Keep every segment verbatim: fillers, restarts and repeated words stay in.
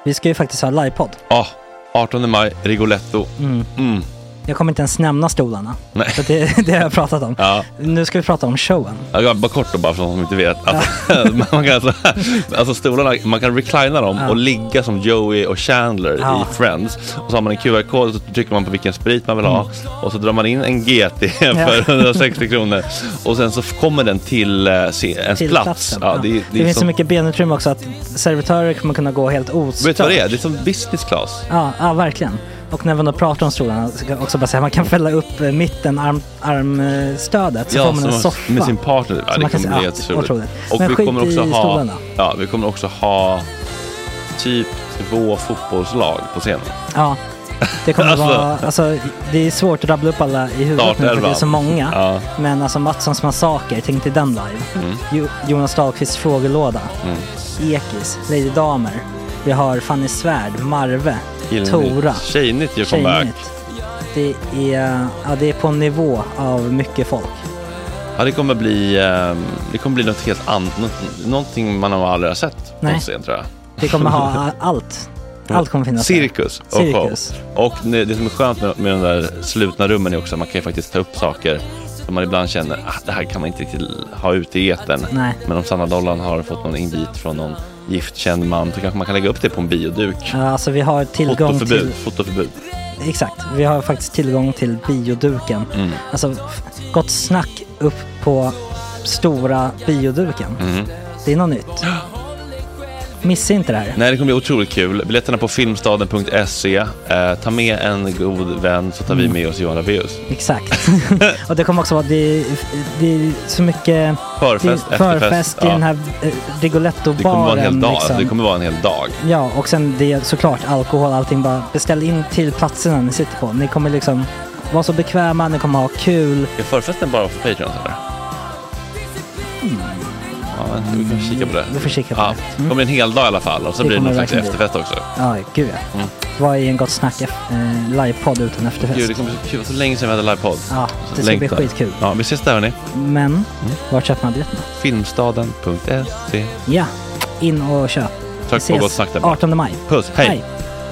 Vi ska ju faktiskt ha livepodd. Ja, artonde maj, Rigoletto. Mm. Mm. Jag kommer inte ens nämna stolarna. Nej. För det, det har jag pratat om. Ja. Nu ska vi prata om showen. Ja, bara kort då, bara för de som inte vet. Alltså, man kan alltså, alltså stolarna, man kan reclina dem ja. och ligga som Joey och Chandler ja. i Friends. Och så har man en Q R-kod och så trycker man på vilken sprit man vill ha. Mm. Och så drar man in en G T för hundrasextio kronor. Och sen så kommer den till uh, se, ens till plats. Ja, ja. det, det, det det finns som... så mycket benutrymme också att servitörer kommer kunna gå helt ostört. Vet du vad det är? Det är som business class. Ja, ja verkligen. Och när man då pratar om stolarna så kan jag också bara säga att man kan fälla upp mitten, arm, armstödet så ja, får man en soffa. Med sin partner. Ja, det kommer bli helt otroligt. Och men vi kommer också ha, stolarna. ja, vi kommer också ha typ två fotbollslag på scenen. Ja, det kommer alltså, vara, alltså det är svårt att rabbla upp alla i huvudet nu för det är så många. Ja. Men alltså Mattssons massaker, tänk till den live. Mm. Jo, Jonas Dahlqvists frågelåda. Mm. Ekis, Lady Damer. Vi har Fanny Svärd, Marve, Gillnytt. Tora. Tjejnytt gör comeback. Det är, ja, det är på en nivå av mycket folk. Ja, det kommer bli, det kommer bli något helt annat. Någonting man har aldrig har sett på scen, tror jag. Det kommer ha allt. Allt kommer finnas. Cirkus och Cirkus. show. Och det som är skönt med, med de där slutna rummen är också att man kan ju faktiskt ta upp saker som man ibland känner att det här kan man inte riktigt ha ute i etern. Nej. Men om Sanna Dollan har fått någon invit från någon giftkänd man så kanske man kan lägga upp det på en bioduk. Ja, alltså vi har tillgång fotoförbud, till... Fotoförbud. Exakt, vi har faktiskt tillgång till bioduken. Mm. Alltså, gott snack upp på stora bioduken. Mm. Det är något nytt. Missa inte det här. Nej, det kommer bli otroligt kul. Biljetterna på filmstaden punkt se. Eh, ta med en god vän så tar mm. vi med oss Johan Rabaeus. Exakt. Och det kommer också vara det, det är så mycket förfest, det, förfest i ja. den här eh, Rigoletto-baren. Det kommer vara en hel dag. Liksom. Det kommer vara en hel dag. Ja, och sen det är såklart alkohol, allting. Bara beställ in till platserna ni sitter på. Ni kommer liksom vara så bekväma, ni kommer ha kul. Är förfesten bara för Patreon eller? Mm. Ja, vi kan kika på det. Vi får kika på ja, det. Mm. Det kommer en hel dag i alla fall. Och så det blir det någon slags efterfest också. Ja, gud ja. Mm. Vad är en gott snack eh, livepodd utan efterfest? Gud, det kommer så kul. Så länge sedan vi hade livepodd. Ja, det ska Längtar. bli skitkul. Ja, vi ses där hörni. Men, mm. vart köper man biljetterna? filmstaden punkt se. Ja, in och köp. Tack på gott snack där. artonde maj. Puss, hej. hej.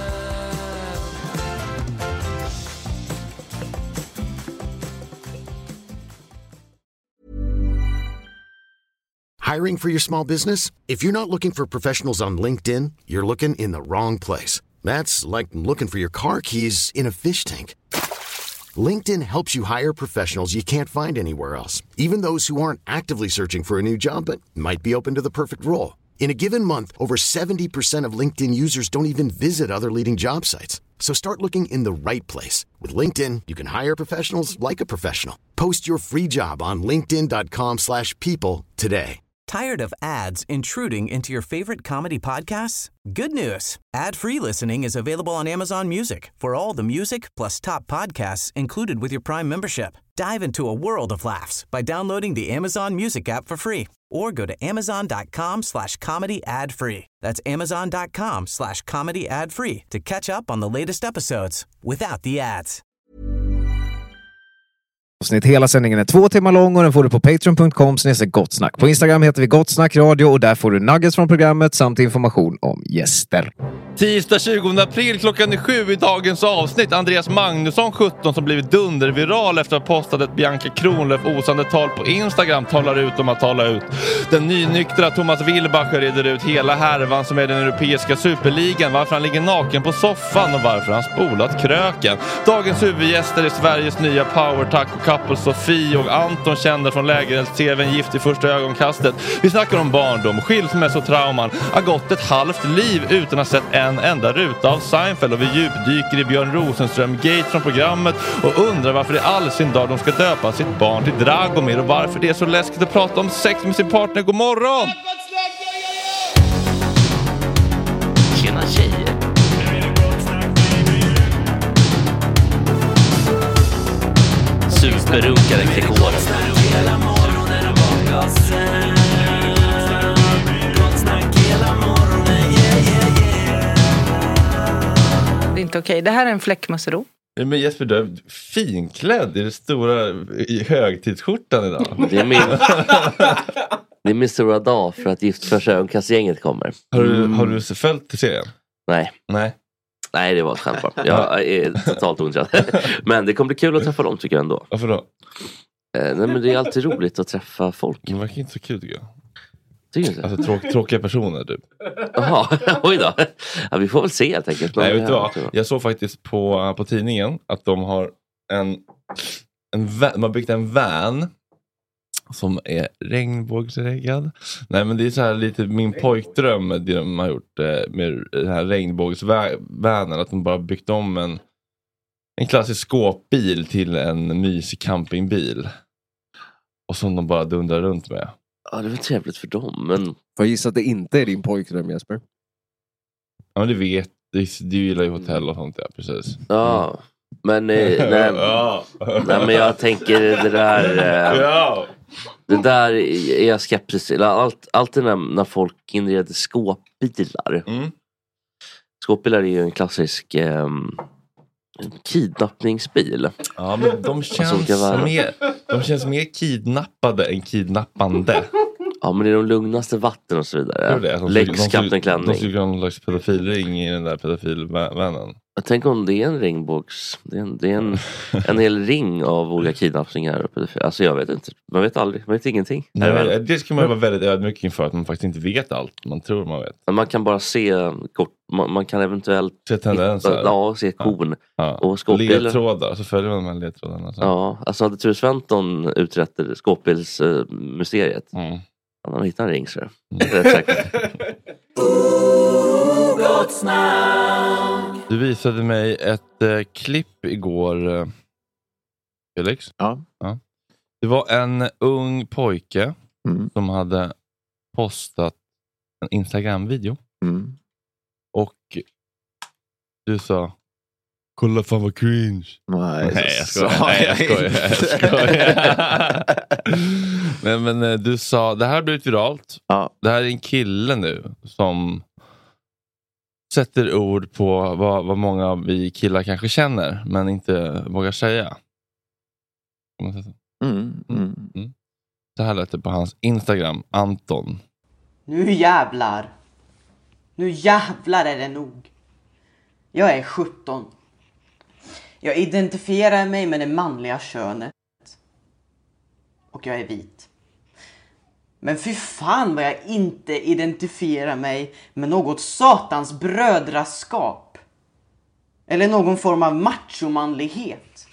Hiring for your small business? If you're not looking for professionals on LinkedIn, you're looking in the wrong place. That's like looking for your car keys in a fish tank. LinkedIn helps you hire professionals you can't find anywhere else, even those who aren't actively searching for a new job but might be open to the perfect role. In a given month, over seventy percent of LinkedIn users don't even visit other leading job sites. So start looking in the right place. With LinkedIn, you can hire professionals like a professional. Post your free job on linkedin dot com slash people today. Tired of ads intruding into your favorite comedy podcasts? Good news. Ad-free listening is available on Amazon Music for all the music plus top podcasts included with your Prime membership. Dive into a world of laughs by downloading the Amazon Music app for free or go to amazon dot com slash comedy ad free. That's amazon dot com slash comedy ad free to catch up on the latest episodes without the ads. Hela sändningen är två timmar lång och den får du på patreon punkt com snedstreck gottsnack. På Instagram heter vi Gottsnack Radio och där får du nuggets från programmet samt information om gäster. Tisdag tjugonde april klockan är sju i dagens avsnitt. Andreas Magnusson, sjutton, som blivit dunderviral efter att ha postat ett Bianca Kronlöf osande tal på Instagram, talar ut om att tala ut. Den nynyktra Thomas Wilbacher reder ut hela härvan som är den europeiska superligan, varför han ligger naken på soffan och varför han spolat kröken. Dagens huvudgäster är Sveriges nya power-tack och couple Sofie och Anton, kända från lägerelds-tvn Gift i första ögonkastet. Vi snackar om barndom, skilsmässotrauman, har gått ett halvt liv utan att ha sett en enda ruta av Seinfeld, och vi djupdyker i Björn Rosenström-gate från programmet och undrar varför i all sin dag de ska döpa sitt barn till Dragomir och varför det är så läskigt att prata om sex med sin partner. God morgon! Tjena tjejer! Superrunkaren Gregoren. Det är inte okej. Det här är en fläckmussero. Men Jesper, du är finklädd i det stora i högtidsskjortan idag. Det är min, det är min stora dag för att Gift första ögonkastgänget kommer. Har du, har du följt till serien? Nej. Nej. Nej, det var ett skämt bara. Jag är totalt ointresserad. Men det kommer bli kul att träffa dem tycker jag ändå. Varför då? Eh, nej, men det är alltid roligt att träffa folk. Det verkar inte så kul tycker jag. Tycker du? Alltså tråk, tråkiga personer typ. Jaha, oj då. Ja, vi får väl se helt enkelt. Nej, vet du vad? Jag såg faktiskt på, på tidningen att de har en, en van, de har byggt en van som är regnbågsreggad. Nej, men det är så här lite min pojkdröm det de har gjort med den här regnbågsvanen, att de bara byggt om en en klassisk skåpbil till en mysig campingbil. Och som de bara dundrar runt med. Ja, det var trevligt för dem, men... Får jag gissa att det inte är din pojkdröm, Jesper? Ja, men du vet. Du, du gillar ju hotell och sånt, ja, precis. Ja, men... Eh, nej, ja. nej, men jag tänker det där... Eh, ja. Det där är jag skeptisk till. Allt, alltid när, när folk inreder skåpbilar. Mm. Skåpbilar är ju en klassisk... Eh, kidnappningsbil. Ja, men de känns, alltså, mer, de känns mer kidnappade än kidnappande. Ja, men det är de lugnaste vatten och så vidare. Det de Lex Kapten Klänning. De skulle ha någon slags pedofilring i den där pedofilvännen. Jag tänker om det är en regnbågs... Det är en, det är en, en hel ring av olika kidnappningar och pedofil. Alltså jag vet inte. Man vet aldrig. Man vet ingenting. Nej, det ska man vara väldigt ödmjuk inför, att man faktiskt inte vet allt. Man tror man vet. Man kan bara se kort. Man, man kan eventuellt... Se tendenser. Ja, se kon. Ja. Och skåpbilar. Ledtrådar. Så följer man de här ledtrådarna. Så. Ja, alltså hade Ture Sventon utrett skåpbilsmysteriet. Mm. Han har hittat en ring, så det är rätt säkert. Du visade mig ett eh, klipp igår, eh, Felix. Ja. ja. Det var en ung pojke mm. som hade postat en Instagram-video. Mm. Och du sa, kolla fan vad cringe. Nej, Nej jag skojar. Nej, jag skojar. Jag skojar. Nej, men du sa, det här har blivit viralt. Ja. Det här är en kille nu som sätter ord på vad, vad många av vi killar kanske känner, men inte vågar säga. Mm, mm. Mm. Så här lät det på hans Instagram, Anton. Nu jävlar. Nu jävlar är det nog. Jag är sjutton. Jag identifierar mig med det manliga könet. Och jag är vit. Men fy fan vad jag inte identifierar mig med något satans brödraskap. Eller någon form av machomanlighet.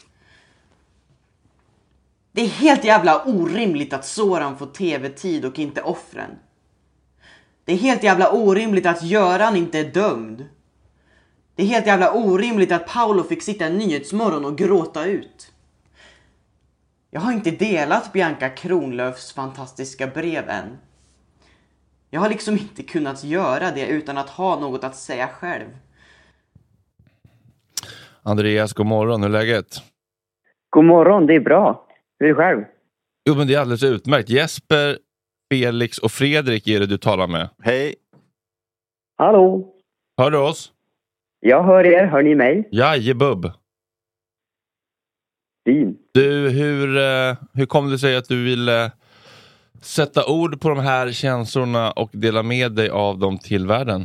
Det är helt jävla orimligt att Soran får tv-tid och inte offren. Det är helt jävla orimligt att Göran inte är dömd. Det är helt jävla orimligt att Paolo fick sitta en nyhetsmorgon och gråta ut. Jag har inte delat Bianca Kronlöfs fantastiska brev än. Jag har liksom inte kunnat göra det utan att ha något att säga själv. Andreas, god morgon. Hur är läget? God morgon, det är bra. Hur är det själv? Jo, men det är alldeles utmärkt. Jesper, Felix och Fredrik är det du talar med. Hej. Hallå. Hör du oss? Jag hör er. Hör ni mig? Jajebubb. Fint. Du, hur, hur kom det sig att du ville sätta ord på de här känslorna och dela med dig av dem till världen?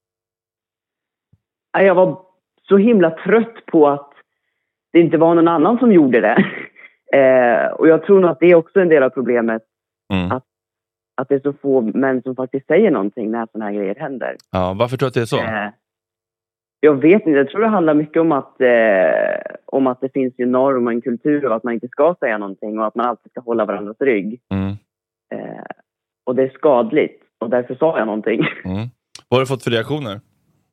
Jag var så himla trött på att det inte var någon annan som gjorde det. eh, och jag tror nog att det är också en del av problemet. Mm. Att, att det är så få män som faktiskt säger någonting när sådana här grejer händer. Ja, varför tror du att det är så? Eh, jag vet inte, jag tror det handlar mycket om att, eh, om att det finns en norm och en kultur och att man inte ska säga någonting och att man alltid ska hålla varandras rygg. Mm. Eh, och det är skadligt och därför sa jag någonting. Mm. Vad har du fått för reaktioner?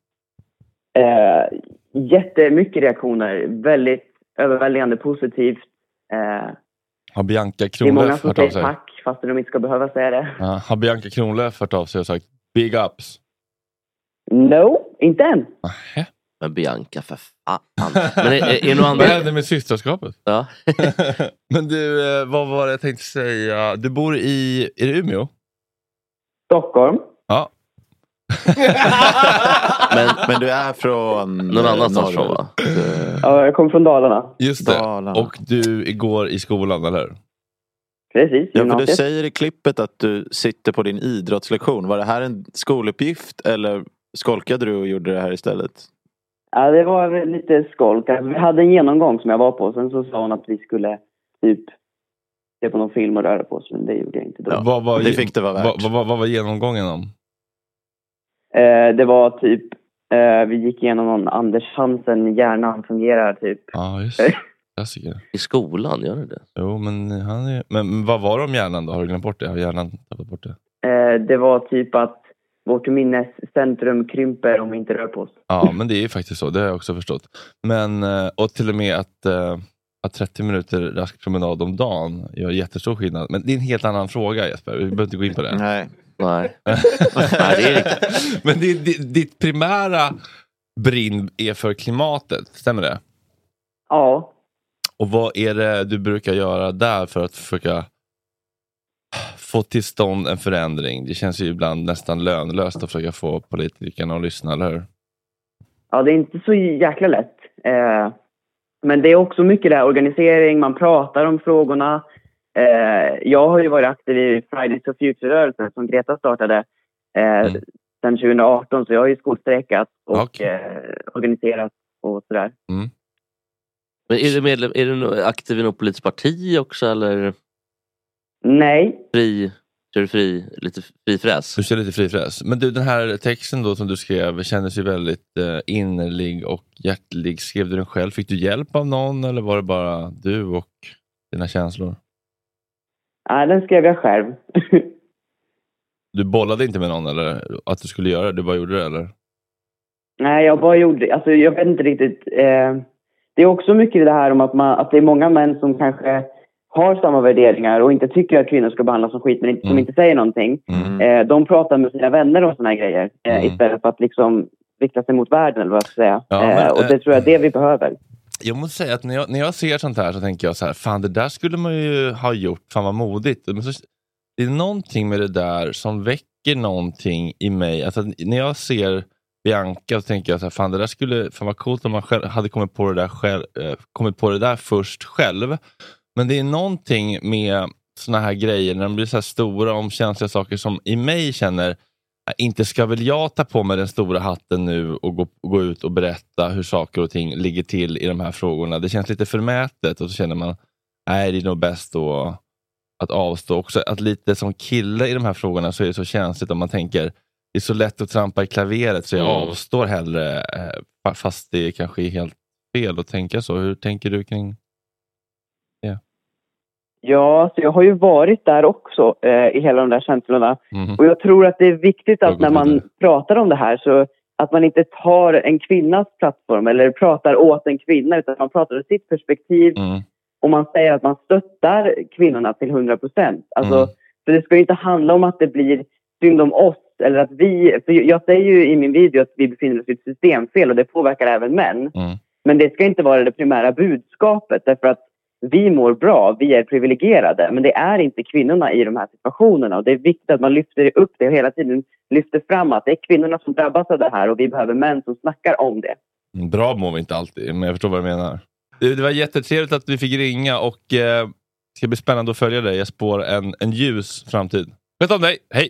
Eh, jättemycket reaktioner. Väldigt överväldigande positivt. Eh, har Bianca Kronlöf hört av sig? Det är många som säger tack fast de inte ska behöva säga det. Ja, har Bianca Kronlöf hört av sig och sagt big ups? No, inte än. Aha. Men Bianca, för fan. Men är, är, är andra... Vad hände med systerskapet? Ja. Men du, vad var det jag tänkte säga? Du bor i, är det Umeå? Stockholm. Ja. men, men du är från någon annanstans från, va? Ja, jag kommer från Dalarna. Just det. Dalarna. Och du går i skolan, eller hur? Precis. Ja, för du säger i klippet att du sitter på din idrottslektion. Var det här en skoluppgift eller Skolkade du och gjorde det här istället? Ja, det var lite skolk. Alltså, vi hade en genomgång som jag var på. Sen så sa hon att vi skulle typ se på någon film och röra på oss. Men det gjorde jag inte då. Ja, vad, vad, det fick det vara värt. Vad, vad, vad var genomgången om? Eh, det var typ... Eh, vi gick igenom någon Anders Hansen, hjärnan fungerar typ. Ja, just det. Klassiker. I skolan, gör det det? Jo, men, han är... men vad var det om hjärnan då? Har du glömt bort det? Har hjärnan tappat bort det? Eh, det var typ att vårt minnescentrum krymper om vi inte rör på oss. Ja, men det är ju faktiskt så. Det har jag också förstått. Men, och till och med att, att trettio minuter rask promenad om dagen gör jättestor skillnad. Men det är en helt annan fråga, Jesper. Vi behöver inte gå in på det. Nej. Nej. Nej, det är men det, det, ditt primära brinn är för klimatet. Stämmer det? Ja. Och vad är det du brukar göra där för att försöka få till stånd en förändring? Det känns ju ibland nästan lönlöst att försöka få politikerna att lyssna, eller hur? Ja, det är inte så jäkla lätt. Eh, men det är också mycket där organisering, man pratar om frågorna. Eh, jag har ju varit aktiv i Fridays for Future-rörelsen som Greta startade eh, mm. sedan tjugo arton. Så jag har ju skolsträckat och okay. eh, organiserat och sådär. Mm. Men är du medlem, är du aktiv i något politiskt parti också, eller? Nej. Fri, kör du fri, lite frifräs? Du kör lite frifräs. Men du, den här texten då som du skrev kändes ju väldigt eh, innerlig och hjärtlig. Skrev du den själv? Fick du hjälp av någon eller var det bara du och dina känslor? Nej, den skrev jag själv. Du bollade inte med någon eller att du skulle göra det? Du bara gjorde det, eller? Nej, jag bara gjorde det. Alltså jag vet inte riktigt. Eh, det är också mycket det här om att, man, att det är många män som kanske har samma värderingar och inte tycker att kvinnor ska behandlas som skit, men inte, mm. som inte säger någonting. Mm. Eh, de pratar med sina vänner om såna här grejer eh, mm. istället för att liksom rikta sig mot världen, eller vad jag ska säga. Ja, men, eh, och det tror jag är det vi behöver. Jag måste säga att när jag, när jag ser sånt här så tänker jag så här, fan det där skulle man ju ha gjort, fan vad modigt. Men så, det är någonting med det där som väcker någonting i mig. Alltså, när jag ser Bianca så tänker jag så här, fan det där skulle, fan vad coolt om man själv hade kommit på det där själv, eh, kommit på det där först själv. Men det är någonting med såna här grejer när de blir så här stora om känsliga saker som i mig känner, inte ska väl jag ta på mig den stora hatten nu och gå, gå ut och berätta hur saker och ting ligger till i de här frågorna. Det känns lite förmätet och så känner man, nej det är nog bäst då att avstå. Också att lite som kille i de här frågorna så är det så känsligt om man tänker, det är så lätt att trampa i klaveret så jag mm. avstår hellre, fast det kanske är helt fel att tänka så. Hur tänker du kring det? Ja, så jag har ju varit där också eh, i hela de där känslorna. Mm. Och jag tror att det är viktigt att när man pratar om det här så att man inte tar en kvinnas plattform eller pratar åt en kvinna, utan man pratar ur sitt perspektiv mm. och man säger att man stöttar kvinnorna till hundra procent. Alltså, mm. för det ska ju inte handla om att det blir synd om oss eller att vi, för jag säger ju i min video att vi befinner oss i ett systemfel och det påverkar även män. Mm. Men det ska inte vara det primära budskapet, därför att vi mår bra, vi är privilegierade, men det är inte kvinnorna i de här situationerna och det är viktigt att man lyfter upp det och hela tiden lyfter fram att det är kvinnorna som drabbas av det här och vi behöver män som snackar om det. Bra mår vi inte alltid, men jag förstår vad du menar. Det, det var jättetrevligt att vi fick ringa och eh, det ska bli spännande att följa dig. Jag spår en, en ljus framtid. Vet om dig, hej!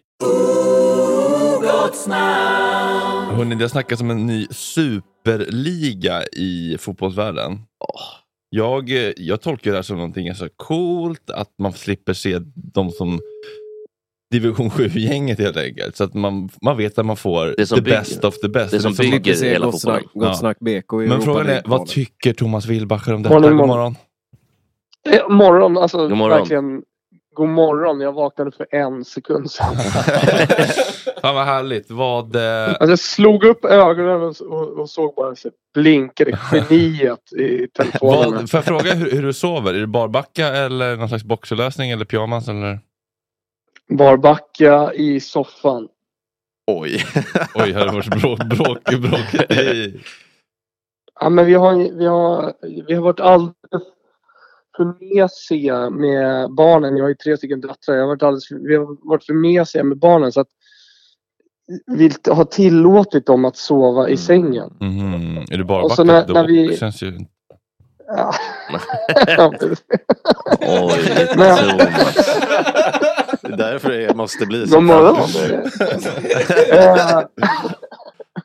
Hörrni, det har snackats om en ny superliga i fotbollsvärlden. Oh. Jag, jag tolkar det här som någonting så coolt att man slipper se de som division sju-gänget helt enkelt. Så att man, man vet att man får the bygger, best of the best. Det som det bygger som hela fotbollen. Gott snack B K i Men frågan är, vad tycker Thomas Wilbacher om detta? God morgon. God morgon, alltså god morgon. Verkligen god morgon. Jag vaknade för en sekund sedan. Fan vad härligt. Vad, eh... alltså, jag slog upp ögonen och, och, och såg bara så blinkade geniet i telefonen. Vad, får jag fråga hur, hur du sover? Är det barbacka eller någon slags boxerlösning eller pyjamas? Eller? Barbacka i soffan. Oj. Oj, här har det varit bråk, bråk, bråk. Ja, men vi har, vi har, vi har varit alldeles för mesiga med barnen. Jag har ju tre stycken döttrar. Jag har varit alldeles, vi har varit för mesiga med barnen så att vi har tillåtit dem att sova i sängen. Mm. Är det bara och så när, när vi... Det känns ju... Ja. Oj, men... Det är därför det måste bli så. God morgon.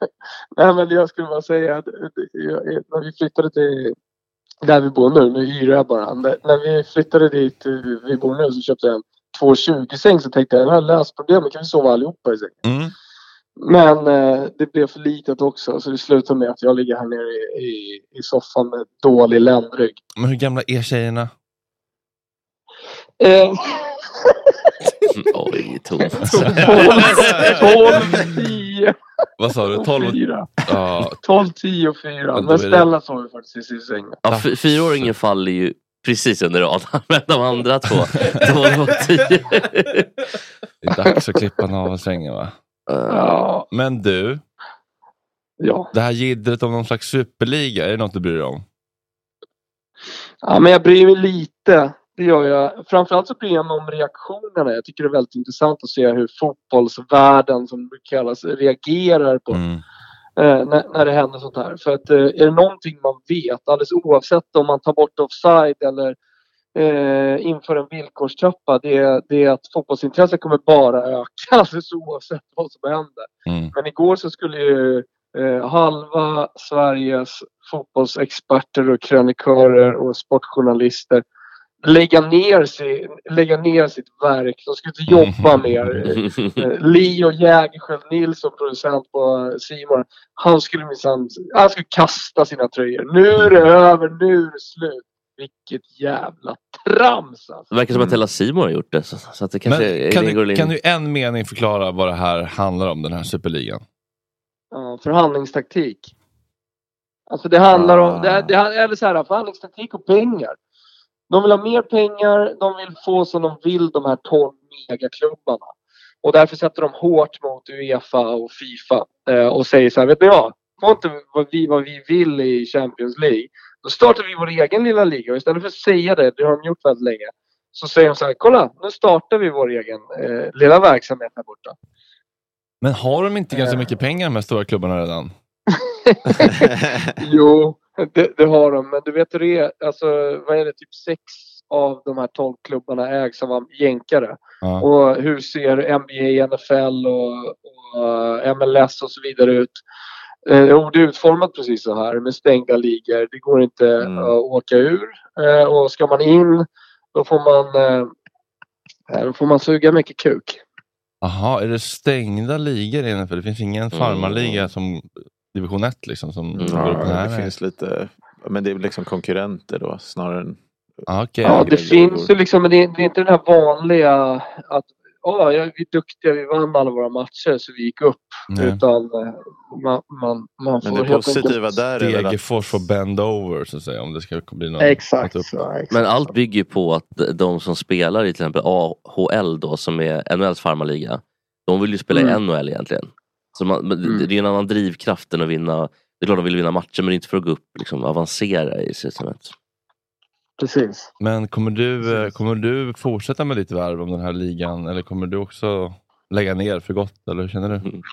Nej, men jag skulle bara säga att när vi flyttade till där vi bor nu, nu hyr jag bara. När vi flyttade dit vi bor nu så köpte jag en två tjugo säng, så tänkte jag, jag har löst problemet, kan vi sova allihopa i sängen. Mm. Men eh, det blev för litet också, så det slutade med att jag ligger här nere i, i, i soffan med dålig ländrygg. Men hur gamla är tjejerna? Eh. Oj, tomt. tolv tio Vad sa du? tolv Ja. tolv tio och fyra. Men Stella sa vi faktiskt i sin säng. Ja, f- fyraåringen faller ju precis under radarn. Men de andra två, tolv och tio. Det är dags att klippa navelsträngen, va? Ja. Men du, ja. Det här giddret om någon slags superliga, är det något du bryr dig om? Ja, men jag bryr mig lite. Det gör jag. Framförallt så bryr jag mig om reaktionerna. Jag tycker det är väldigt intressant att se hur fotbollsvärlden, som det kallas, reagerar på mm. eh, när, när det händer sånt här. För att eh, är det någonting man vet, alldeles oavsett om man tar bort offside eller eh, inför en villkorstrappa, det är, det är att fotbollsintresset kommer bara öka, alldeles oavsett vad som händer. Mm. Men igår så skulle ju eh, halva Sveriges fotbollsexperter och krönikörer och sportjournalister lägga ner, sig, lägga ner sitt verk. De skulle inte jobba mer. Leo Jägerskiöld Nilsson, producent på Simon, han skulle minsann, han skulle kasta sina tröjor. Nu är det över, nu är det slut. Vilket jävla trams alltså. Det verkar som att hela Simon har gjort det, så, så att det kanske Men kan, du, kan du en mening förklara vad det här handlar om, den här superligan? Ja, förhandlingstaktik. Alltså det handlar ah. om det, det är så här, förhandlingstaktik och pengar. De vill ha mer pengar, de vill få som de vill, de här tolv megaklubbarna. Och därför sätter de hårt mot UEFA och FIFA eh, och säger så här, vet ni vad? Får inte vad vi, vad vi vill i Champions League. Då startar vi vår egen lilla liga. Och istället för att säga det, det har de gjort väldigt länge, så säger de så här, kolla, nu startar vi vår egen eh, lilla verksamhet här borta. Men har de inte ganska mycket pengar med stora klubbarna redan? Jo, det, det har de. Men du vet hur det är, alltså, vad är det, typ sex av de här tolv klubbarna ägs av jänkare. Ja. Och hur ser N B A, N F L och, och M L S och så vidare ut? Eh, och det är utformat precis så här med stängda ligor. Det går inte mm. att åka ur. Eh, och ska man in, då får man eh, då får man suga mycket kuk. Aha, är det stängda ligor innan? För det finns ingen farmarliga mm. som division ett liksom som mm. går upp den här. Det finns lite, men det är liksom konkurrenter då snarare än ah, okay. Ja, det finns ju liksom, men det är, det är inte den här vanliga att ja, vi är duktiga, vi vann alla våra matcher så vi gick upp. Nej. Utan man, man, man får men det positiva enkelt... där är Degerfors får bend over så att säga, om det ska bli något. Exakt, exakt. Men allt bygger ju på att de som spelar i till exempel A H L då, som är N H L:s farmarliga, de vill ju spela mm. i N H L egentligen. Så man, mm. det är en annan drivkraft än att vinna. Det är klart de vill vinna matcher, men inte för att gå upp, liksom avancera i systemet. Precis. Men kommer du, kommer du fortsätta med ditt värv om den här ligan, eller kommer du också lägga ner för gott, eller hur känner du? Mm.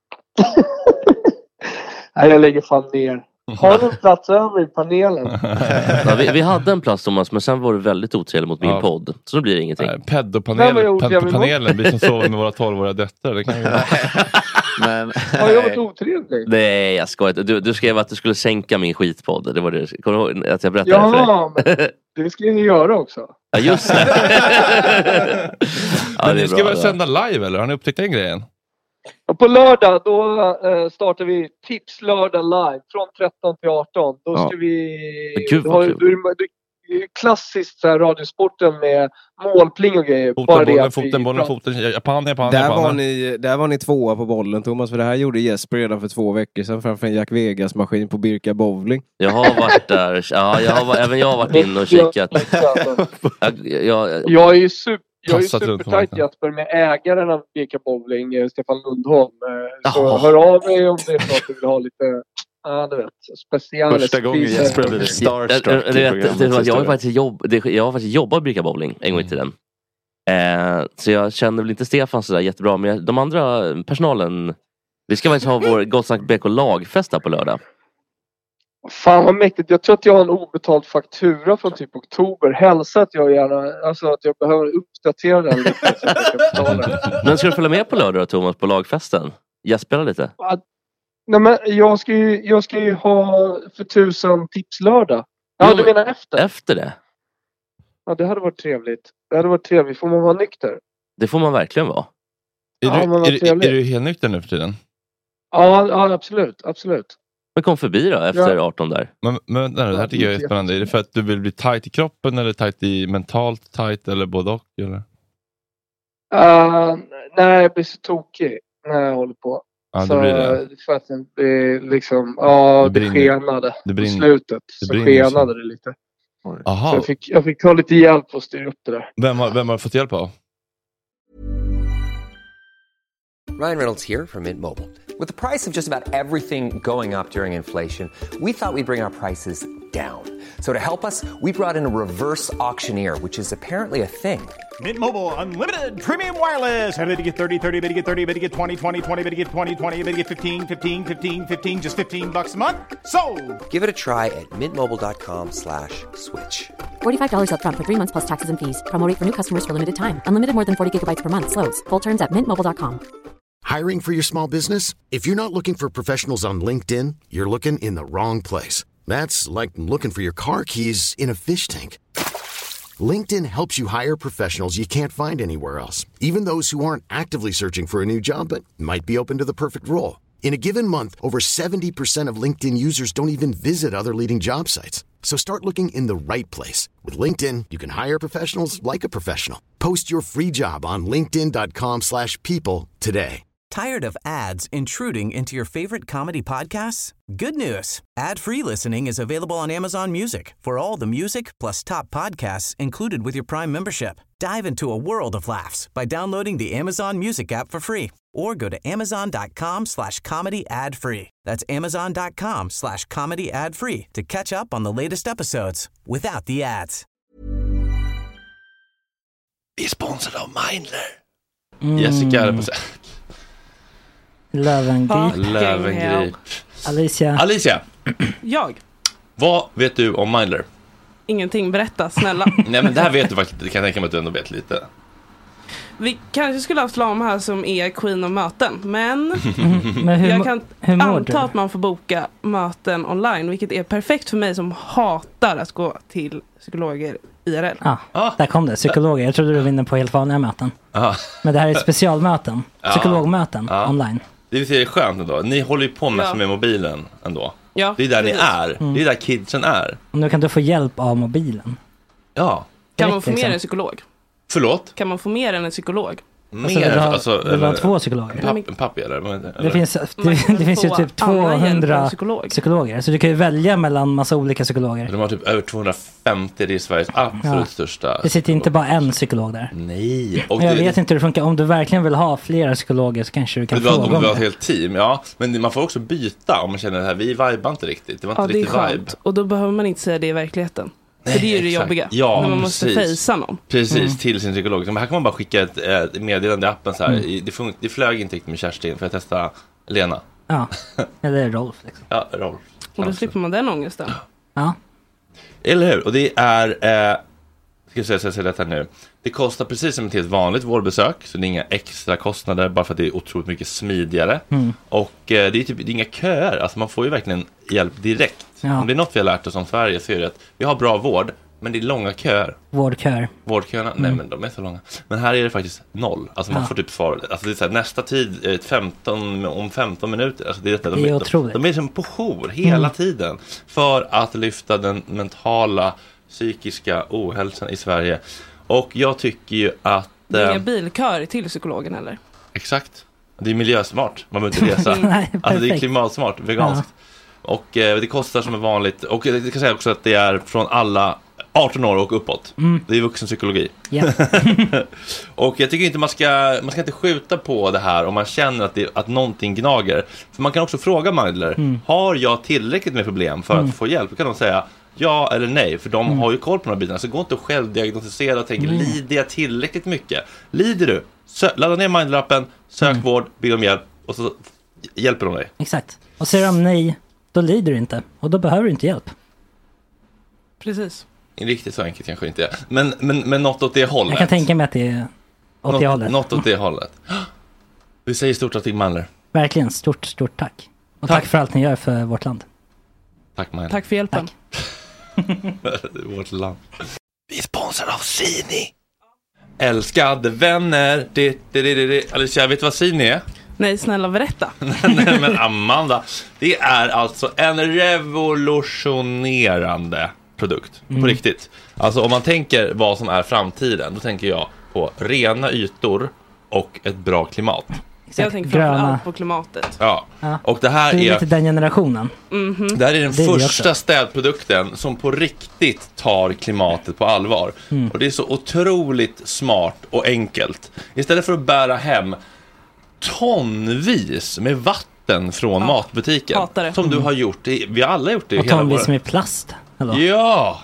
Nej, jag lägger fan ner. Har du en plats över i panelen? Ja, vi, vi hade en plats, Thomas, men sen var det väldigt otrevligt mot min ja. podd. Så då blir det ingenting. Nej, peddopanelen, peddopanelen, vi som sover med våra tolvåriga döttrar. Det kan vi men har jag varit otrevlig? Nej, jag skojar inte. Du, du skrev att du skulle sänka min skitpodd. Det var det. Kommer du ihåg att jag berättade ja, för dig? Men det ska ni göra också. Ja, just det. Ja, men ni ska väl sända live, eller? Har ni upptäckt den grejen? Och på lördag då äh, startar vi Tips lördag live från tretton till arton. Då ska ja. vi... Gud, då, då, då, klassiskt så här, radiosporten med målpling och grejer. Foten, bara bollen, foten, bollen, foten, Japan, Japan, där, Japan. Var ni, där var ni tvåa på bollen, Thomas, för det här gjorde Jesper redan för två veckor sedan framför en Jack Vegas-maskin på Birka Bowling. Jag har varit där, ja, jag har, även jag har varit inne och kikat. jag, jag, jag är ju super Jag är supertajt Jasper med ägaren av Birka Bowling, Stefan Lundholm. Så Jaha. hör av mig om det är så att du vill ha lite... Ja, du vet. Speciellt. Första gången Jesper blev starstruck i programmet. Jag har faktiskt jobb, jag har faktiskt jobbat i Birka Bowling en gång i tiden. Eh, så jag känner väl inte Stefan sådär jättebra. Men de andra personalen... Vi ska faktiskt ha vår Gott Snack B K lagfest här på lördag. Fan vad mäktigt. Jag tror att jag har en obetald faktura från typ oktober. Hälsa att jag gärna... Alltså att jag behöver uppdatera den lite. Så att jag kan betala. Men ska du följa med på lördag, Thomas, på lagfesten? Jag spelar lite. Ja, Nej, men jag ska ju, jag ska ju ha för tusen tips lördag. Ja, jo, du menar efter? Efter det? Ja, det hade varit trevligt. Det hade varit trevligt. Får man vara nykter? Det får man verkligen vara. Är, ja, du, är, är, är du helt nykter nu för tiden? Ja, ja absolut. absolut. Men kom förbi då efter ja. arton där. Men, men nej, det här tycker jag är spännande. Är det för att du vill bli tight i kroppen eller tight i mentalt tight eller både och? Eller? Uh, nej, jag blir så tokig när jag håller på. Ja, så det blir det. För att det liksom, ja, det, det skenade. Det brinner. På slutet det så skenade det lite. Aha. Så jag fick, jag fick ta lite hjälp att styra upp det där. Vem har, vem har fått hjälp av? Ryan Reynolds here from Mint Mobile. With the price of just about everything going up during inflation, we thought we'd bring our prices down. So to help us, we brought in a reverse auctioneer, which is apparently a thing. Mint Mobile Unlimited Premium Wireless. How to get thirty, thirty, how to get thirty, how to get twenty, twenty, twenty, how to get twenty, twenty, how to get fifteen, fifteen, fifteen, fifteen, just fifteen bucks a month? Sold! Give it a try at mintmobile.com slash switch. forty-five dollars up front for three months plus taxes and fees. Promo rate for new customers for limited time. Unlimited more than forty gigabytes per month. Slows full terms at mint mobile dot com. Hiring for your small business? If you're not looking for professionals on LinkedIn, you're looking in the wrong place. That's like looking for your car keys in a fish tank. LinkedIn helps you hire professionals you can't find anywhere else, even those who aren't actively searching for a new job but might be open to the perfect role. In a given month, over seventy percent of LinkedIn users don't even visit other leading job sites. So start looking in the right place. With LinkedIn, you can hire professionals like a professional. Post your free job on linkedin dot com slash people today. Tired of ads intruding into your favorite comedy podcasts? Good news. Ad-free listening is available on Amazon Music for all the music plus top podcasts included with your Prime membership. Dive into a world of laughs by downloading the Amazon Music app for free or go to amazon.com slash comedy ad free. That's amazon.com slash comedy ad free to catch up on the latest episodes without the ads. Vi är sponsrade av Mindler. Mm. Jessica är på sig. Lövengrip. Lövengrip. Alicia. Alicia. Jag. Vad vet du om Mindler? Ingenting, berätta, snälla. Nej, men det här vet du faktiskt. Det kan jag tänka mig att du ändå vet lite. Vi kanske skulle ha slam här som är queen av möten. Men, mm, men hur, jag kan hur anta att man får boka möten online. Vilket är perfekt för mig som hatar att gå till psykologer I R L. Ja, ah, där kom det. Psykologer. Jag trodde du vinner på helt vanliga möten. Ah. Men det här är specialmöten. Psykologmöten ah. online. Det är skönt ändå. Ni håller ju på med ja. som med mobilen ändå. Ja, det är där precis. ni är. Mm. Det är där kidsen är. Och nu kan du få hjälp av mobilen. Ja. Kan man få mer än en psykolog? Förlåt? Kan man få mer än en psykolog? Mer, alltså, vill du ha, alltså, vill du ha två psykologer? Papp, en pappi eller? eller? Det finns, det, det finns ju typ tvåhundra psykolog. psykologer. Så du kan ju välja mellan massa olika psykologer. De har typ över tvåhundrafemtio. Det är Sveriges absolut ja. största. Det sitter inte bara en psykolog där. Nej. Och jag det, vet inte hur det funkar. Om du verkligen vill ha flera psykologer så kanske du kan fråga om det. Du vill ha ett helt team, ja. Men man får också byta om man känner det här. Vi vibar inte riktigt. Det var inte ja, riktigt det är vibe. Och då behöver man inte säga det i verkligheten. Nej, för det är ju det jobbiga. Ja, när man måste fejsa någon. Precis, mm. till sin psykolog. Men här kan man bara skicka ett, ett meddelande i appen så här. Mm. Det, fun- det flög inte riktigt med Kerstin för att testa Lena. Ja, eller Rolf. Liksom. Ja, Rolf. Och då slipper man den ångesten. Ja. Eller hur? Och det är... Eh, ska jag säga, säga, säga detta nu. Det kostar precis som ett helt vanligt vårdbesök. Så det är inga extra kostnader. Bara för att det är otroligt mycket smidigare. Mm. Och eh, det är typ det är inga köer. Alltså man får ju verkligen hjälp direkt. Ja. Om det är något vi har lärt oss om Sverige så är det att vi har bra vård. Men det är långa köer. Vårdköer. Vårdköerna? Mm. Nej, men de är så långa. Men här är det faktiskt noll. Alltså man ja. får typ svar. Alltså det är så här, nästa tid, femton, om femton minuter. Alltså det är, detta. De, det är de, otroligt. De, de är som på jour hela mm. tiden. För att lyfta den mentala, psykiska ohälsan i Sverige. Och jag tycker ju att... Det är inga bilköer till psykologen eller? Exakt. Det är miljösmart. Man behöver inte resa. Nej, alltså det är klimatsmart, veganskt. Ja. Och eh, det kostar som är vanligt. Och jag kan säga också att det är från alla arton år och uppåt. Mm. Det är vuxenpsykologi. Yeah. Och jag tycker inte man ska man ska inte skjuta på det här om man känner att, det, att någonting gnager. För man kan också fråga Mindler, mm. har jag tillräckligt med problem för mm. att få hjälp? Då kan de säga ja eller nej, för de mm. har ju koll på de här bitarna. Så gå inte och självdiagnostisera och tänk, mm. lider jag tillräckligt mycket? Lider du? Sö- ladda ner Mindler-appen, sök mm. vård, be om hjälp och så hjälper de dig. Exakt. Och säger de nej, då lider du inte. Och då behöver du inte hjälp. Precis. Riktigt så enkelt kanske inte är. Men, men, men något åt det hållet. Jag kan tänka mig att det är åt något, det hållet. Något åt det hållet. Vi säger stort tack till Mindler. Verkligen, stort, stort tack. Och tack, tack för allt ni gör för vårt land. Tack Maja. Tack för hjälpen. Vårt land. Vi är sponsrade av Sini. Älskade vänner. Det, det, det, det. Alicia, vet du vad Sini är? Nej, snälla berätta. Nej, men Amanda. Det är alltså en revolutionerande produkt. Mm. På riktigt. Alltså om man tänker vad som är framtiden, då tänker jag på rena ytor och ett bra klimat. Så jag tänker framförallt på klimatet. Ja. ja, och det här det är är lite den generationen. Mm-hmm. Det här är den det är första städprodukten som på riktigt tar klimatet på allvar. Mm. Och det är så otroligt smart och enkelt. Istället för att bära hem tonvis med vatten från ja. matbutiken. Som mm. du har gjort. Det, vi har alla gjort det. Och hela tonvis vår... med plast. Eller? Ja,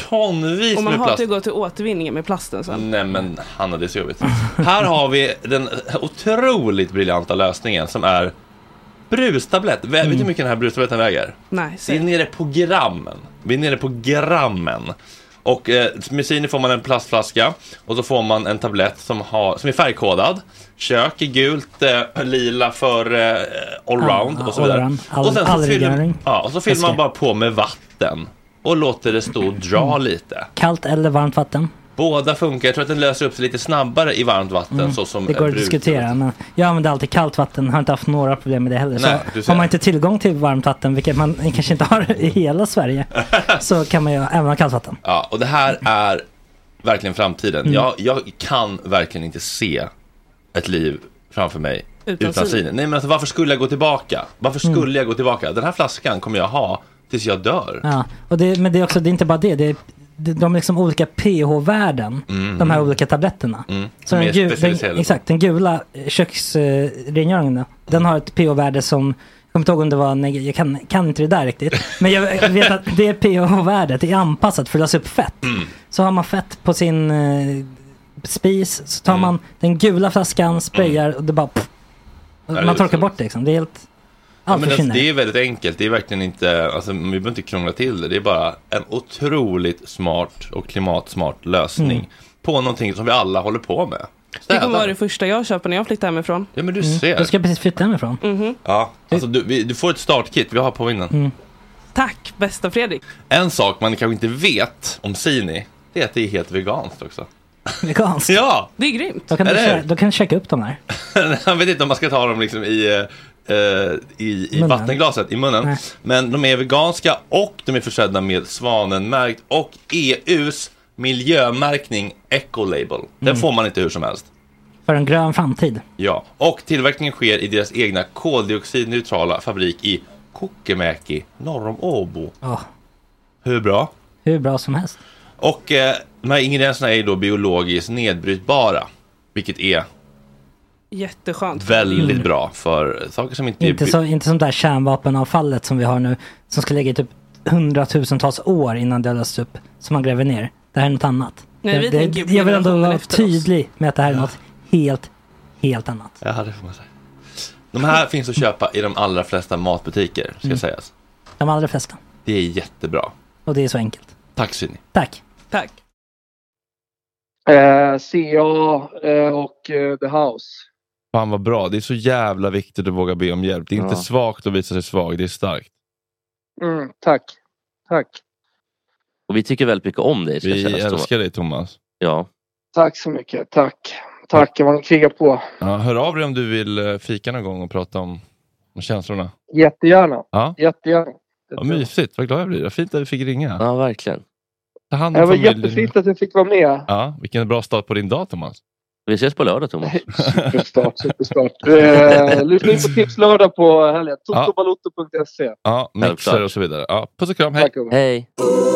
tonvis och man med har plast. att gå till återvinningen med plasten sen. Nej men Hanna, det är så jobbigt. Här har vi den otroligt briljanta lösningen som är brustablett. Mm. Vet du hur mycket den här brustabletten väger? Nej, vi är nere på grammen. Vi är nere på grammen. Och eh, med Sini får man en plastflaska och så får man en tablett som, har, som är färgkodad. Kök är gult, eh, lila för eh, allround ah, och så vidare. All, och sen så fyller, ja, och så fyller man bara på med vatten. Och låter det stå och dra mm. lite. Kallt eller varmt vatten? Båda funkar. Jag tror att den löser upp sig lite snabbare i varmt vatten. Mm. Så som det går att diskutera. Men jag använder alltid kallt vatten. Har inte haft några problem med det heller. Nej, så har man inte tillgång till varmt vatten, vilket man kanske inte har i hela Sverige, så kan man ju även ha kallt vatten. Ja, och det här är verkligen framtiden. Mm. Jag, jag kan verkligen inte se ett liv framför mig utan, utan Sini. Nej, men alltså, varför skulle jag gå tillbaka? Varför skulle mm. jag gå tillbaka? Den här flaskan kommer jag ha tills jag dör. Ja, och det, men det är också, det är inte bara det. Det är, de är liksom olika pH-värden, mm. de här olika tabletterna. Mm. Så den, gu, den, exakt, den gula köksrengöringen, uh, den har ett pH-värde som, jag kommer inte ihåg om det var, neg- jag kan, kan inte det där riktigt, men jag vet att det pH-värdet är anpassat för att lösa upp fett. Mm. Så har man fett på sin uh, spis, så tar mm. man den gula flaskan, sprayar och det bara pff, och man torkar bort det liksom. Det är helt Ja, men alltså, det är väldigt enkelt. Det är verkligen inte, alltså, vi behöver inte krångla till det. Det är bara en otroligt smart och klimatsmart lösning mm. på någonting som vi alla håller på med. Städa. Det kommer vara det första jag köper när jag flyttar hemifrån. Ja, men du mm. ser. Du ska precis flytta hemifrån. Mm-hmm. Ja, alltså du, vi, du får ett startkit. Vi har på innan. Mm. Tack, bästa Fredrik. En sak man kanske inte vet om Sini, det är att det är helt veganskt också. Veganskt? Ja! Det är grymt. Då kan, du, kä- då kan du checka upp dem här. Jag vet inte om man ska ta dem liksom i... Uh, i, i vattenglaset, i munnen. Nej. Men de är veganska och de är försedda med svanenmärkt och E U:s miljömärkning Ecolabel. Den mm. får man inte hur som helst. För en grön framtid. Ja, och tillverkningen sker i deras egna koldioxidneutrala fabrik i Kokemäki, norr om Åbo. Oh. Hur bra? Hur bra som helst. Och uh, de här ingredienserna är då biologiskt nedbrytbara, vilket är jätteskönt. Väldigt mm. bra för saker som inte... Inte, så, inte som det här kärnvapenavfallet som vi har nu, som ska lägga i typ hundratusentals år innan det lösts upp, som man gräver ner. Det här är något annat. Nej, vi det, det, jag vill ändå vara tydlig med att det här är ja. något helt, helt annat. Ja, det får man säga. De här finns att köpa i de allra flesta matbutiker, ska mm. sägas. De allra flesta. Det är jättebra. Och det är så enkelt. Tack, Sini. Tack. Tack. Eh, C A eh, och eh, The House. Fan vad bra. Det är så jävla viktigt att våga be om hjälp. Det är ja. inte svagt att visa sig svag. Det är starkt. Mm, tack. Tack. Och vi tycker väldigt mycket om dig. Vi älskar Thomas. dig, Thomas. Ja. Tack så mycket. Tack. Tack. Jag var kriga på. Ja, hör av dig om du vill fika någon gång och prata om, om känslorna. Jättegärna. Ja. Jättegärna. Vad mysigt. Vad glad jag blir. Vad fint att vi fick ringa. Ja, verkligen. Det var familjen. Jättefint att jag fick vara med. Ja, vilken bra start på din dag, Thomas. Vi ses på lördag, Thomas. Superstart, superstart. eh, Lyssna in på tips lördag på helgen. totobalotto punkt se. Ja, mixer och så vidare. Ja, puss och kram, hej. Tack, hej.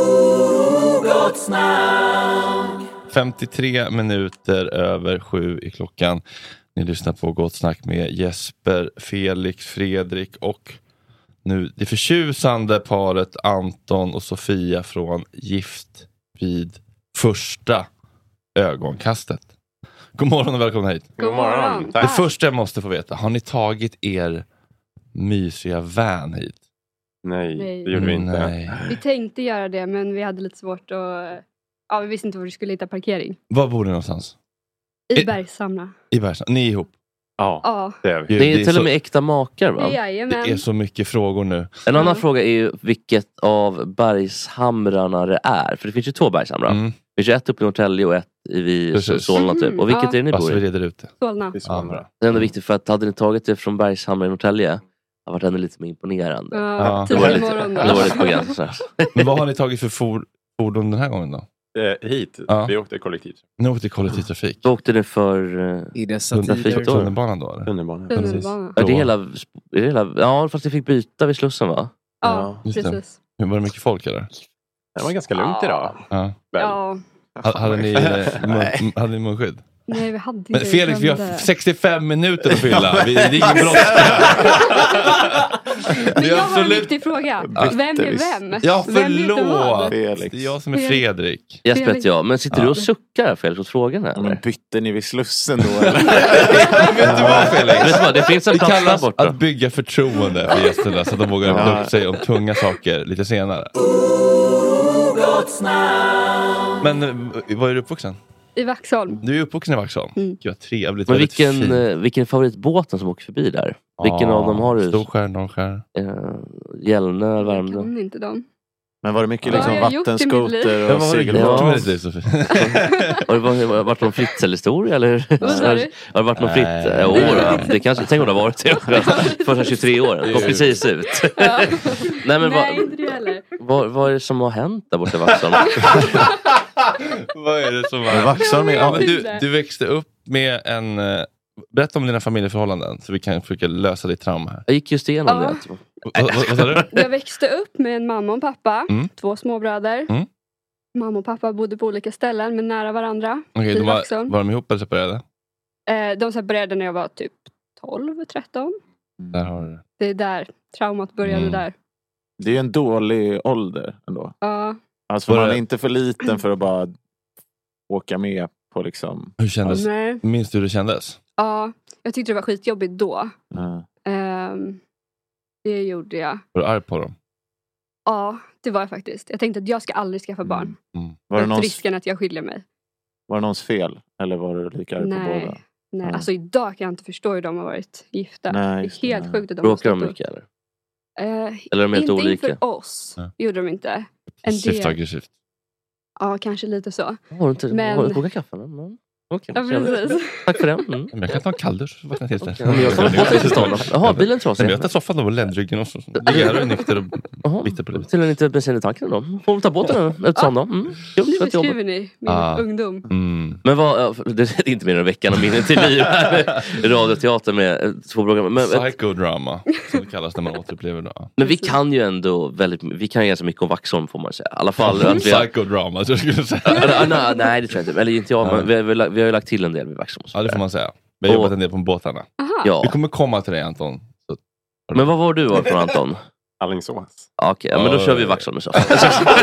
femtiotre minuter över sju i klockan. Ni lyssnar på Gott Snack med Jesper, Felix, Fredrik och nu det förtjusande paret Anton och Sofia från Gift vid första ögonkastet. God morgon och välkomna hit. God morgon. Det första jag måste få veta, har ni tagit er mysiga van hit? Nej, Nej. det gjorde vi inte. Nej. Vi tänkte göra det, men vi hade lite svårt att... Ja, vi visste inte var vi skulle hitta parkering. Var bor ni någonstans? I Bergshamra. I Bergshamra. Ni är ihop? Ja, Ja. det är vi. Det är, det är till så- och med äkta makar, va? Jajamän. Det är så mycket frågor nu. En annan fråga är ju vilket av bergshamrarna det är. För det finns ju två bergshamrar. Mm. Det finns ju ett uppe i Norrtälje och ett i vid Precis. Solna typ. Och vilket Ja. är det ni Fast bor vi i? reder ut det. Solna. Det är Solna. Det är ändå viktigt, för att hade ni tagit det från bergshamrar i Norrtälje, det har varit ännu lite mer imponerande. Ja, Då var det tidig lite, morgon då då. var det lite på gränsen. så här. Men vad har ni tagit för for, fordon den här gången då? Eh, hit, Ja. vi åkte kollektivt. Ni åkte kollektivtrafik. Då åkte ni för... eh, I dessa Trafik- tider. Tunnelbanan då eller? Tunnelbanan. Tunnelbana. Är det hela, är det hela... Ja, fast ni fick byta vid Slussen, va? Ja, just det. precis. Hur var det mycket folk eller? Det var ganska lugnt Ja. idag. Ja. Väl? Ja. Ha- Hade ni, eh, mun, hade ni munskydd? Nej, vi hade inte Men det. Felix, vi har glömde. sextiofem minuter att fylla. Vi, det är ingen brådska. Men Det är jag har en absolut- viktig fråga. Ja. Vem är vem? Ja, Vem heter vad? förlåt. Det är jag som är Fredrik. Jesper heter jag. Men sitter Ja. du och suckar, Felix, åt frågorna? Men Eller? bytte ni vid Slussen då eller? Vet du vad Felix? Vet du vad, det finns en Det plats där kallas borta. att bygga förtroende för gästerna så att de vågar öppna Ja. upp sig om tunga saker lite senare. Men eh, var är du uppvuxen? I Vaxholm. Du är uppvuxen i Vaxholm. Mm. Gud vad trevligt. Men väldigt vilken, fint. eh, vilken är favoritbåten som åker förbi där? Vilken Ja, av dem har du? Storskär, Norrskär. Eh, Hjälne, Jag Värmdö? kan inte dem. Men var det mycket Vad liksom har jag gjort i mitt liv? vattenskoter Ja, och vad har du segelbåt? gjort med ditt liv, Sofie? Har det varit, har det varit någon Fritzl-historia eller? Vad sa Har, du? har det varit någon Fritzl? Nej. Ja, år, det kanske, tänk om det har varit det. Första tjugotre åren, kom precis ut. Ja. Nej men Nej, vad, inte det heller. vad, vad är det som har hänt där borta i Vaxholm? Vad är det som Men var... Vaxholm är... Ja, Ja, men du, du växte upp med en... eh, Berätta om dina familjeförhållanden så vi kan försöka lösa ditt trauma här. Jag gick just igenom Ja. det. Vad, vad, vad sa du? Jag växte upp med en mamma och pappa. Mm. Två småbröder. Mm. Mamma och pappa bodde på olika ställen men nära varandra. Okej, I de var, Vaxholm. var de ihop eller separerade? Eh, de separerade när jag var typ tolv tretton. Där har du det. Det är där traumat började Mm. där. det är en dålig ålder ändå. Ja. Alltså Var man det- är inte för liten för att bara åka med på liksom... Hur kändes? Nej. Minns du hur det kändes? Ja, jag tyckte det var skitjobbigt då. Ja. Ehm, det gjorde jag. Var du arg på dem? Ja, det var jag faktiskt. Jag tänkte att jag ska aldrig skaffa barn. Mm. Var det För någons, risken att jag skiljer mig. var det någons fel? Eller var du lika arg på båda? Nej, nej. Ja. Alltså idag kan jag inte förstå hur de har varit gifta. Nej, det just är det, helt nej. sjukt att de har Bråkar de stått upp. mycket eller? Eh, Eller är de helt inte olika? inför oss Ja. gjorde de inte. En Passivt del, aggressivt. ja kanske lite så. Har du inte Men- har du kokat kaffe? Mm. Okej, Ja, precis. tack för det. Mm. Men jag kan ta en kalldusch. Vad kan jag till Okej, men jag tar väl på dig till stan då. Jaha, bilen trasig. Men jag tar soffan då och ländryggen och så. Det gör jag nykter och Jaha, bitter på livet. till en inte bensin i tanken då. Får vi ta båten nu utifrån då. Mm. Kul, Nu fett jobb. beskriver ni min Ah. ungdom. Mm. Men vad, ja, för det är inte mer än en vecka om minnen till liv här. Radioteater med eh, två program. Men, Psychodrama, som det kallas när man återupplever det. men vi kan ju ändå väldigt, vi kan ju ganska mycket om Vaxholm får man säga. I alla fall att vi har, Psychodrama, så jag skulle säga. Ja, nej, nej det tror jag inte. Eller inte jag, men vi, har- vi, har- vi har ju lagt till en del vid Vaxholm. Ja, det får man säga. Vi har Och- jobbat en del på båtarna. Aha. Ja. Vi kommer komma till dig, Anton. Så, Men vad var du var från Anton? Alingsås. Ja, Okej, ja, men då kör vi Vaxholm i så fall.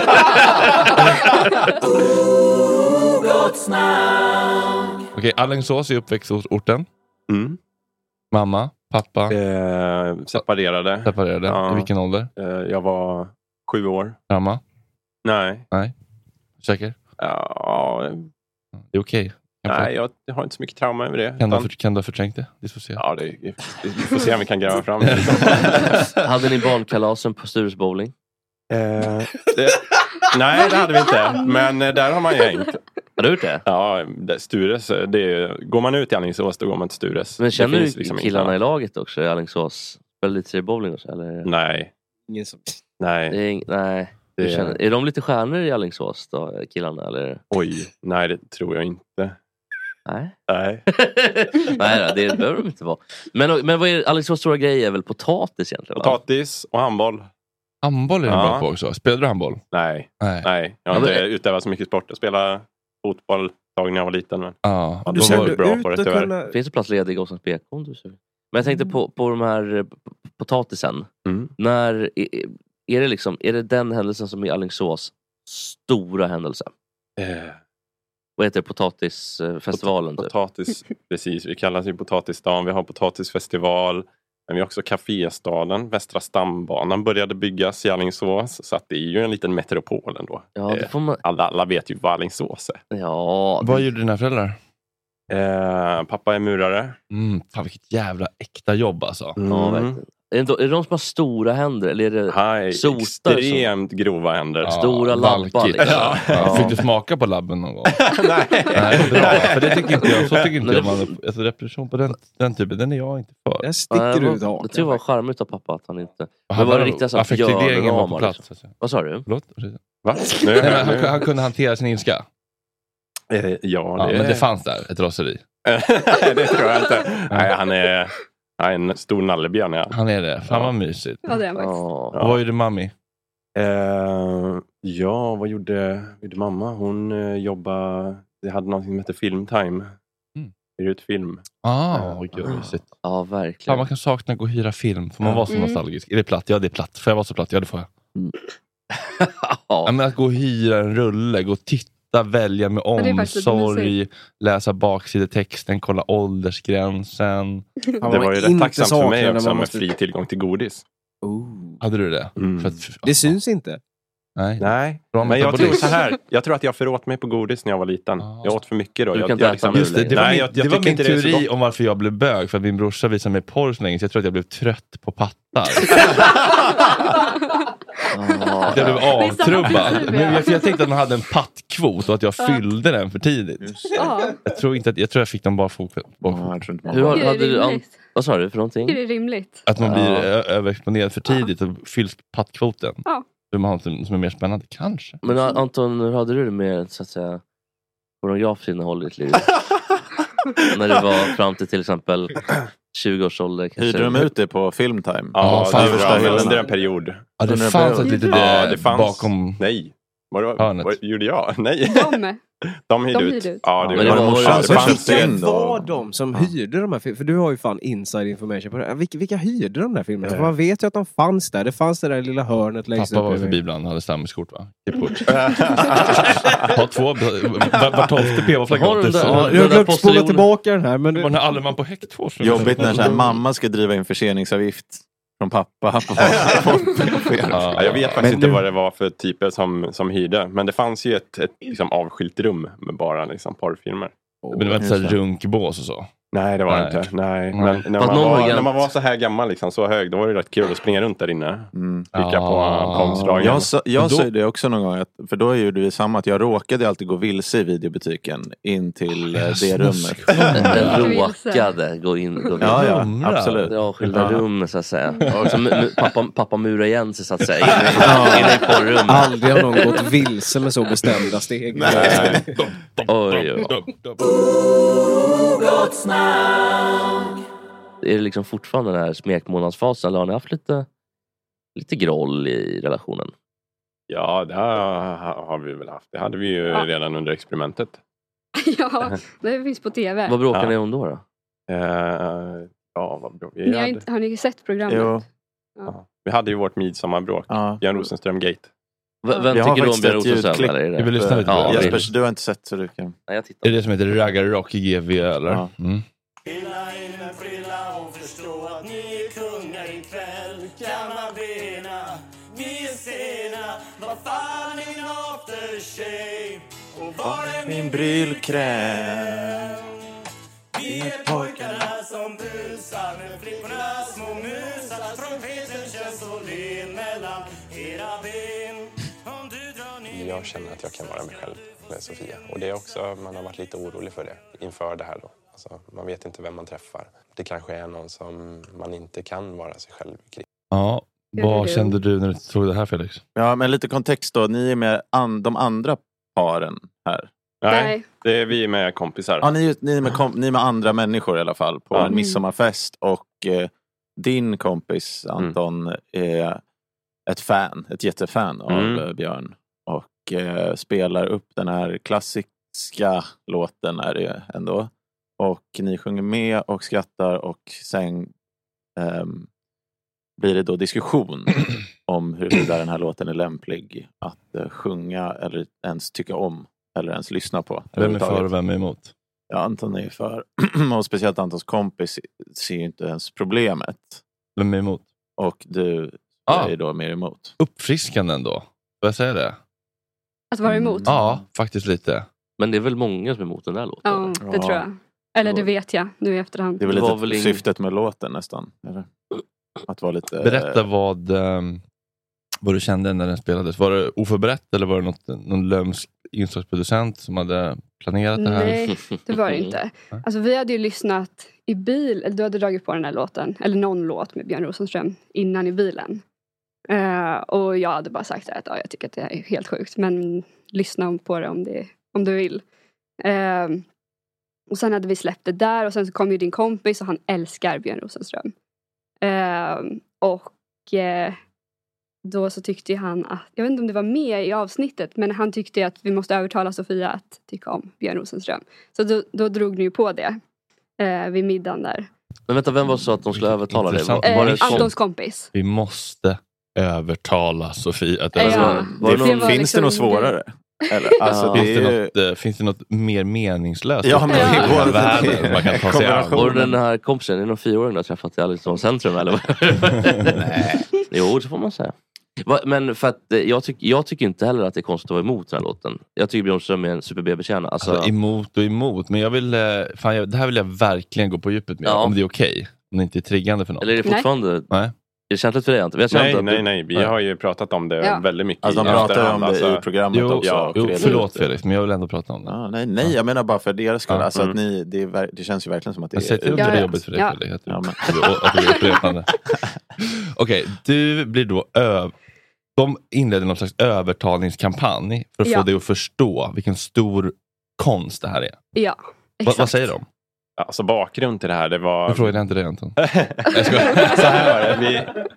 Okej, Alingsås är uppväxtorten. Mm. Mamma, pappa, Eh, separerade. separerade. Ja. I vilken ålder? Eh, jag var sju år. Mamma? Nej. Nej. Säker? Ja, Det är okej. Kan nej, jag, jag har inte så mycket trauma över det. Kan du, ha utan- för, kan du ha förträngt det? Dissocierat? Ja, det, det, vi får se om vi kan gräva fram det. Hade ni barnkalasen på Stures bowling? Eh, det, nej, det hade vi inte. Men eh, där har man ju hängt. Har du gjort det? Ja, det, Stures. Det är, går man ut i Alingsås, då går man till Stures. Men känner Det du finns liksom killarna inget i laget också i Alingsås? Spelar lite serie bowling också? Eller? Nej. Ingen som... Nej. Det är, ing- nej. Det Du är- känner, är de lite stjärnor i Alingsås då, killarna? Eller? Oj, nej det tror jag inte. Nej. Nej. Nej, då, det behöver de inte vara. Men, men vad är Alingsås stora grej är väl potatis egentligen? Va? Potatis och handboll. Handboll är du Ja. bra på också. Spelar du handboll? Nej. Nej. Nej, jag har Ja, men- inte utövat så mycket sport. Jag spelade fotboll ett tag när jag var liten. Men Ja. ja, Du då ser var du jag bra ut på det att tyvärr. kunna... Finns det plats ledig i Åsans B K om du ser? Men jag tänkte på, på de här eh, p- potatisen. Mm. När, är, är, det liksom, är det den händelsen som är Alingsås stora händelse? Eh, Vad heter det? Potatisfestivalen? Typ. potatis, precis. Vi kallar det potatisdagen. Vi har potatisfestival. Men vi har också kaféstaden. Västra stambanan började byggas i Alingsås. Så att det är ju en liten metropol ändå. Ja, det Eh, får man... alla, alla vet ju vad Alingsås är. Ja, Vad gjorde dina föräldrar? Eh, pappa är murare. Mm, fan vilket jävla äkta jobb alltså. Mm. Ja, verkligen. Är det, är det de som har stora händer? Eller är det Hej, sotar extremt som... grova händer. Ja, stora labbar liksom. Ja. Ja. Fick du smaka på labben någon gång? Nej. Nej, bra. För det tycker inte jag. Så tycker inte jag. Man, alltså, repression på den, den typen, den är jag inte för. Jag sticker ja, ut hakan. Jag tror det var charmigt av pappa att han inte... Han var det riktigt så att affektiveringen var på plats. Liksom. Vad sa du? Förlåt? Va? Nej, men han, han kunde hantera sin ilska. Eh, ja, det... ja, men det fanns där, ett raseri. Det tror jag inte. Nej, han är... Nej, en stor nallebjörn. Ja. Han är det. Fan vad mysigt. Ja, det är han faktiskt. Ja. Vad gjorde mammi? Uh, ja, vad gjorde, gjorde mamma? Hon uh, jobbade... Det hade något som heter Filmtime. Mm. Hyr ut film. Ah, uh, gud, mysigt. Ja, verkligen. Fan, man kan sakna att gå och hyra film. Får man vara så mm. nostalgisk? Är det platt? Ja, det är platt. Får jag vara så platt? Ja, det får jag. Mm. Ja, men att gå och hyra en rulle, gå och titta, välja med omsorg, läsa baksidetexten, kolla åldersgränsen. Det var ju rätt tacksamt för mig också med fri tillgång till godis. Oh. Hade du det? Mm. För att, det syns inte. Nej, Nej. men jag tror så här. Jag tror att jag föråt mig på godis när jag var liten. Ah. Jag åt för mycket då. Jag, jag liksom, just det, det var Nej, min, jag, jag det var min teori det om varför jag blev bög. För att min brorsa visade mig porr så länge. Så jag tror att jag blev trött på pattar. ah. Jag blev avtrubbad. Men jag, jag tänkte att man hade en pattkvot och att jag fyllde den för tidigt. Ja. Jag tror inte att jag tror jag fick dem bara fot. Ja, Hur har, hade du an- vad sa du för någonting? Det är rimligt. Att man blir ja. överexponerad för tidigt och fylls pattkvoten. Ja. Som är mer spännande, kanske. Men Anton, hur hade du det med så att säga pornografiskt innehåll i ditt liv? När det var fram till till exempel tjugo års ålder. Hyrde de ut det på Filmtime? Ja, ja det var ja, under en period. Ja, det fanns ett litet ja, det fanns, bakom... Nej. Vad, vad, vad gjorde jag? Nej. De, de hyrde de ut. ut. Ja, det, men det var, var, ja, det var, vilka det var de som hyrde de här filmerna? För du har ju fan inside information på det. Vilka, vilka hyrde de där filmerna? För man vet ju att de fanns där. Det fanns det där lilla hörnet längst upp. Pappa var förbi ibland och hade stammiskort, va? Har två... Var tolfte P var flaggat. Jag har glömt spola tillbaka den här. Men man har aldrig man på häkt två. Jobbigt när så här, mamma ska driva in förseningsavgift från pappa. Ja, jag vet faktiskt men inte nu... vad det var för typer som, som hyrde. Men det fanns ju ett, ett liksom, avskilt rum med bara liksom, porrfilmer. Oh, men det var inte så här runkbås och så? Nej, det var Nej. det inte. Nej. Men när man, var, när man var så här gammal, liksom, så hög, då var det rätt kul att springa runt där inne. Mm. Kika på ah. konstdragen. Jag, sa, jag då... sa det också någon gång, att, för då gjorde vi samma, att jag råkade alltid gå vilse i videobutiken in till ah, det rummet. Den råkade gå in. Gå in. Ja, ja, absolut. Ja, skilda ja. rum så att säga. Och så, pappa, pappa murar igen sig så att säga. Inne, ja. inne i porrummet. Aldrig har någon gått vilse med så bestämda steg. Nej. Oj, oj. Är det liksom fortfarande den här smekmånadsfasen, eller har ni haft lite, lite groll i relationen? Ja, det har vi väl haft. Det hade vi ju ja. redan under experimentet. Ja, det finns på tv. Vad bråkar ja. ni om då? då? Uh, ja, vad bråkar vi? Ni har, inte, har ni sett programmet? Jo. Ja. Ja. Vi hade ju vårt midsommarbråk. Ja. Björn Rosenström-gate. V- vem jag tycker du om Björn Rosenström? Jag vill lyssna lite på ja, Jesper, du har inte sett så du kan... Ja, jag tittar. Är det som heter Raggarrock i G V eller? Ja. Mm. Pilla in med frilla och förstå att ni är kungar ikväll. Kan man bena, vi är sena. Vad fan är min aftershave? Och var är min brylkräm? Vi är pojkarna som busar med flickorna små musar. Trumpeten känns så len mellan era ben. Om du drar ner... Jag känner att jag kan vara mig själv med Sofia. Och det är också, man har varit lite orolig för det inför det här då. Alltså, man vet inte vem man träffar. Det kanske är någon som man inte kan vara sig själv kring. Ja, vad kände du när du såg det här, Felix? Ja, men lite kontext då. Ni är med an- de andra paren här. Nej, Nej. Det är vi med kompisar. Ja, ni, ni, är med kom- ni är med andra människor i alla fall på mm. en midsommarfest. Och eh, din kompis Anton mm. är ett fan, ett jättefan av mm. Björn. Och eh, spelar upp den här klassiska låten är det ändå. Och ni sjunger med och skrattar och sen eh, blir det då diskussion om huruvida den här låten är lämplig att eh, sjunga eller ens tycka om eller ens lyssna på. Vem är för och vem är emot? Ja, Anton är för. Och speciellt Antons kompis ser ju inte ens problemet. Vem är emot? Och du ah. är då mer emot. Uppfriskande ändå. Får jag säga det? Att vara emot? Ja, faktiskt lite. Men det är väl många som är emot den där låten? Ja, det ja. tror jag. Eller det vet jag nu i efterhand. Det är väl Det var lite väl ing- syftet med låten nästan. Eller? Att vara lite... Berätta vad, um, vad du kände när den spelades. Var det oförberett eller var det något, någon lömsk inslagsproducent som hade planerat det här? Nej, det var det inte. Alltså vi hade ju lyssnat i bil, eller du hade dragit på den här låten, eller någon låt med Björn Rosenström innan i bilen. Uh, och jag hade bara sagt att ja, jag tycker att det är helt sjukt, men lyssna på det om, det, om du vill. Uh, och sen hade vi släppt det där och sen så kom ju din kompis och han älskar Björn Rosenström. Uh, och uh, då så tyckte han att, jag vet inte om det var med i avsnittet, men han tyckte att vi måste övertala Sofia att tycka om Björn Rosenström. Så då, då drog ni ju på det uh, vid middagen där. Men vänta, vem var så att de skulle övertala dig? Var, Uh, var det Antons kompis. Vi måste övertala Sofia. Att Ja, alltså, det, det var finns liksom det något svårare? Eller, alltså, ja. det finns, det är... något, uh, finns det något mer meningslöst? Ja, men det i går världen man kan ta sig an? Var det den här kompisen, är det någon fyraåring du har träffat i Alingsås centrum eller? Nej. Jo, så får man säga. Va, men för att eh, jag, tyck, jag tycker inte heller att det är konstigt att vara emot den här låten. Jag tycker Björn Ström är en super B-betjänare. Alltså... Alltså, emot och emot. Men jag vill, eh, fan, jag, det här vill jag verkligen gå på djupet med. Ja. Om det är okej. Okay. Om det inte är triggande för något. Eller är det fortfarande... Nej. Är det känsligt för dig? Inte? Nej, att nej, du... nej. Vi har ju pratat om det Ja. väldigt mycket. Alltså de i pratar efterhand, om det alltså. i programmet Jo, också. ja, jo, förlåt Felix, men jag vill ändå prata om det. Ja, nej, nej, jag menar bara för deras skull. Ja. Alltså Mm. att ni, det, är, ver- det känns ju verkligen som att det Jag säger till om Ja, det är ja. jobbigt för dig, Ja. Felix. Att du, Ja, men- att du är upprepande. Okej, du blir då ö- de inledde någon slags övertalningskampanj för att Ja. få dig att förstå vilken stor konst det här är. Ja, Va, exakt. vad säger de? Alltså bakgrund till det här, det var... Jag frågade inte det, Anton. Jag skojar. Så här var det. Vi,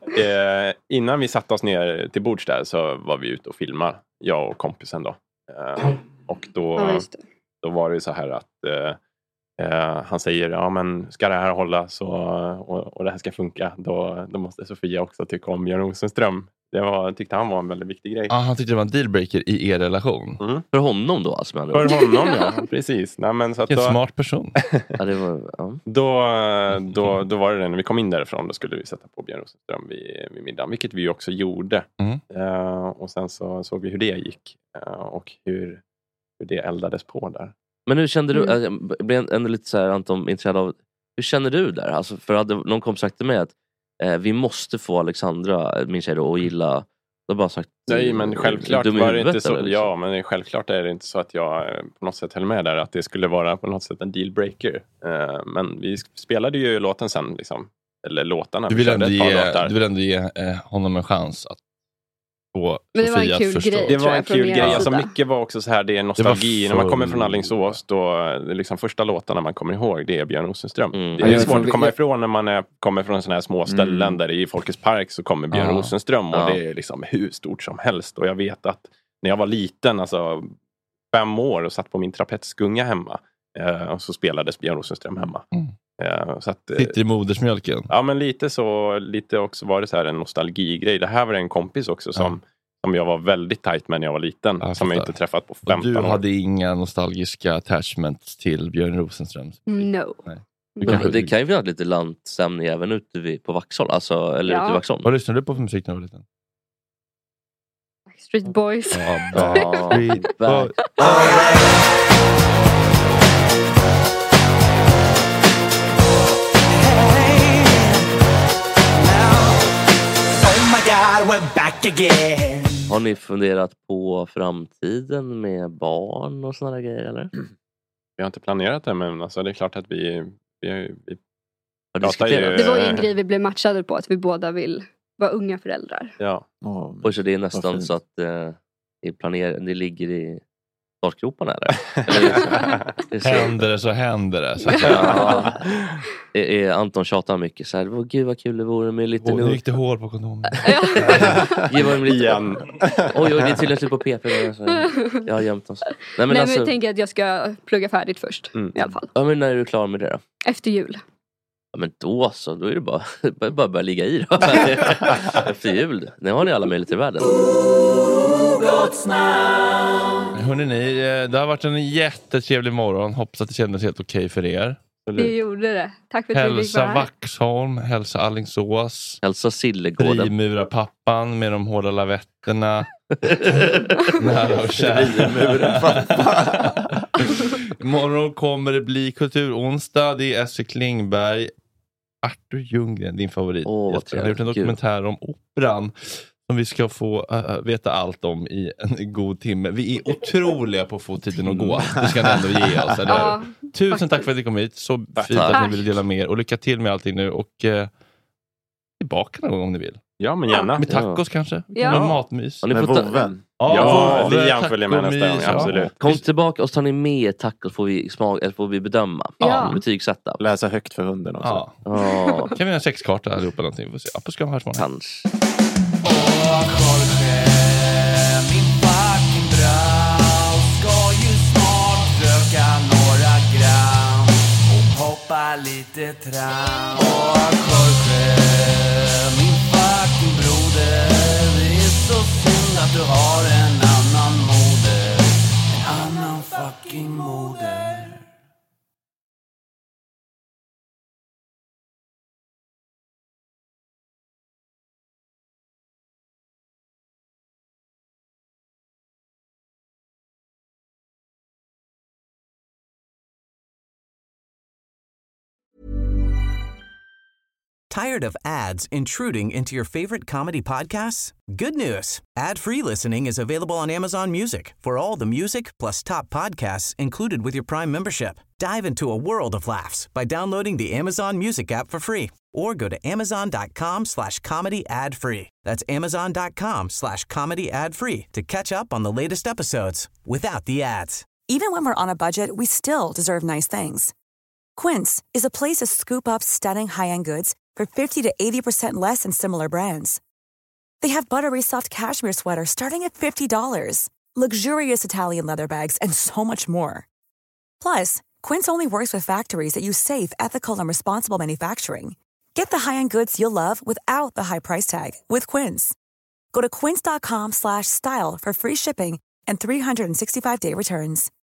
eh, innan vi satte oss ner till bords där så var vi ute och filmade, jag och kompisen då. Eh, och då, Ja, just det. då var det så här att eh, eh, han säger, ja men ska det här hålla så, och, och det här ska funka, då, då måste Sofia också tycka om Björn Rosenström. Det var, tyckte han var en väldigt viktig grej. Ah, han tyckte det var en dealbreaker i er relation. Mm. För honom då? Alltså, För honom, ja. Precis. Nej, men så att Vilken då, smart person. Ja, det var, ja. Då, då, då var det det, när vi kom in därifrån, då skulle vi sätta på Björn Rosenström vid, vid middagen, vilket vi också gjorde. Mm. Uh, och sen så såg vi hur det gick uh, och hur, hur det eldades på där. Men hur kände du, Mm. mm. jag blev ändå lite så här, Anton, intresserad av, hur känner du där? Alltså, för hade någon kom sagt till mig att eh, vi måste få Alexandra, min tjej då, att gilla. Då bara sagt, Nej, men självklart dum i var det huvudet, inte så. eller liksom? Ja, men självklart är det inte så att jag eh, på något sätt höll med där, att det skulle vara på något sätt en dealbreaker. Uh, men vi spelade ju låten sen liksom, eller låtarna. Du vi vill körde ändå ett par ge, låtar. du vill ändå ge eh, honom en chans att få Men det var en Sofia kul att förstå. grej. Det tror var en jag, från kul er grej. sida. Alltså mycket var också så här, det är nostalgi. Det var När man kommer full- från Alingsås, då är liksom första låtarna man kommer ihåg, det är Björn Rosenström. Mm. Det är Ja, svårt från- att komma ifrån när man är, kommer från sådana här små ställen Mm. där det är i Folkets park så kommer Björn Ja. Rosenström och Ja. det är liksom hur stort som helst. Och jag vet att när jag var liten, alltså fem år och satt på min trapetsgunga hemma, eh, och så spelades Björn Rosenström hemma. Mm. Eh, så att, eh, Sitter i modersmjölken. ja, men lite så, lite också var det så här en nostalgigrej. Det här var en kompis också som, som jag var väldigt tajt med när jag var liten. Ja, som jag fattar. inte träffat på Och femton du år. hade inga nostalgiska attachments till Björn Rosenström. No. Nej. Men kanske- det kan ju finnas lite lantstämning även ute vid, på Vaxholm. Alltså, eller Ja. ute i Vaxholm. Vad lyssnade du på för musik när du var liten? Street Boys. Ja, Ja, Backstreet Boys. Oh my god, we're back again. Har ni funderat på framtiden med barn och sådana grejer eller? Vi har inte planerat det, men alltså, det är klart att vi, vi, vi Har pratar diskuterat? Det var ju Eh. en grej vi blev matchade på, att vi båda vill vara unga föräldrar. ja. Åh, Och så det är Vad nästan fint. så att eh, det, planer- det ligger i startgroparna eller? eller det är så- det är så- Händer det så händer det. Så att, Ja. Är, är Anton tjatar mycket så här, "Åh, gud vad kul det vore med lite nu nu." gick det hål på kondomen. Ge mig lite Igen. Oj, oj, det är tydligen slut på P P. Så jag har gömt oss. Nej men Nej, men alltså, jag tänker att jag ska plugga färdigt först. Mm. I alla fall. ja, men när är du klar med det då? Efter jul. Ja, men då så, då är det bara bara, bara börja ligga i då. Efter jul. Nu har ni alla möjligheter i världen. Hörrni ni, eh, det har varit en jättetrevlig morgon. Hoppas att det kändes helt okej för er. Vi gjorde det. Tack för att vi fick Hälsa vara här. Vaxholm, hälsa Alingsås. Hälsa Sillegården. Frimurarpappan med de hårda lavetterna. Nära och kära. Imorgon kommer det bli kulturonsdag. Det är Esse Klingberg, Arthur Ljunggren, din favorit. Oh, jag har gjort en dokumentär om operan som vi ska få uh, veta allt om i en god timme. Vi är otroliga på att få tiden att gå. Det ska ni ändå ge oss. Eller? Ja, tusen faktiskt. Tack för att ni kom hit. Så tack. Fint att ni ville dela med er. Och lycka till med allting nu. Och uh, tillbaka någon gång om ni vill. Ja, men gärna. Med tacos ja. Kanske. Ja. Med matmys. Med vovven. Ja, ja Lian följer med nästa gång. Absolut. Kom tillbaka och tar ni med tacos får vi, smak, eller får vi bedöma. Ja. Betygsätta. Läsa högt för hunden också. Ja. Ja. Kan vi ha en sexkarta allihopa någonting? Vi får se. Ja, på ska vi hörs imorgon. Kanske. Åh, Jorge, min fucking brau ska ju snart röka några gram och hoppa lite tram. Åh, Jorge, min fucking broder, det är så synd att du har en annan moder, en annan fucking moder. Tired of ads intruding into your favorite comedy podcasts? Good news. Ad-free listening is available on Amazon Music for all the music plus top podcasts included with your Prime membership. Dive into a world of laughs by downloading the Amazon Music app for free or go to amazon.com slash comedy ad free. That's amazon.com slash comedy ad free to catch up on the latest episodes without the ads. Even when we're on a budget, we still deserve nice things. Quince is a place to scoop up stunning high-end goods for fifty to eighty percent less than similar brands. They have buttery soft cashmere sweaters starting at fifty dollars, luxurious Italian leather bags, and so much more. Plus, Quince only works with factories that use safe, ethical, and responsible manufacturing. Get the high-end goods you'll love without the high price tag with Quince. Go to quince.com slash style for free shipping and three sixty-five day returns.